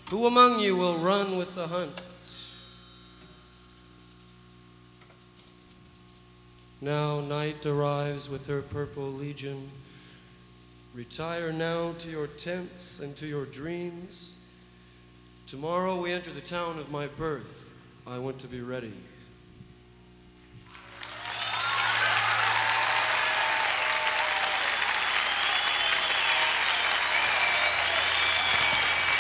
Who among you will run with the hunt? Now night arrives with her purple legion. Retire now to your tents and to your dreams. Tomorrow we enter the town of my birth. I want to be ready.